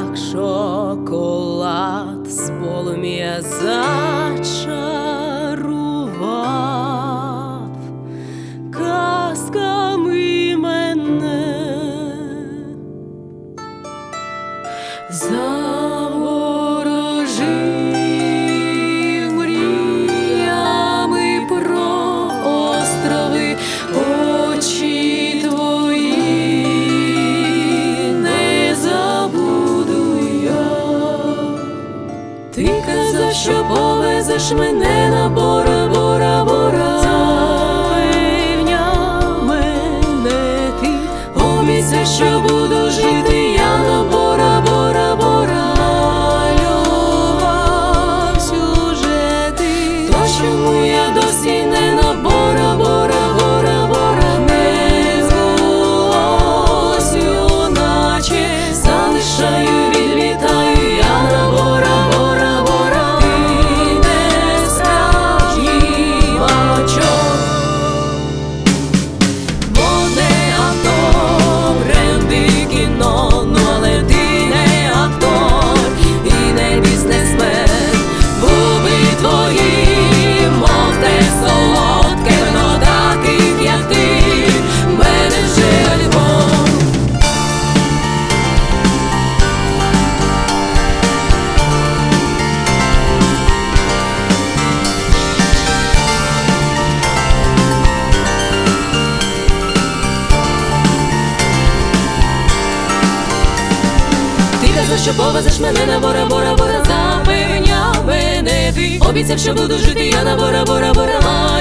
як шоколад, з полум'я зачарував казками мене, заворожив мріями про острови, очі твої не забуду я. Ти казав, що повезеш мене на Бора, Бора, Бора. Запевняв мене ти, обіцяв, що буду жити я на Бора, Бора, Бора. Малював сюжети, то чому я досі не на Бора, Бора, Бора, Бора. Не збулось, юначе залишаю, відлітаю я на Бора, Бора, Бора. Ти не справжній бачок, водне авто, бренди, кіно, ну але ти не актор і не бізнесмен. Губи твої, мов те солодке вино, таких як ти, в мене вже альбом. Ти казав, що повезеш мене на Бора, Бора, Бора. Запевняв мене ти, обіцяв, що буду жити я на Бора, Бора, Бора.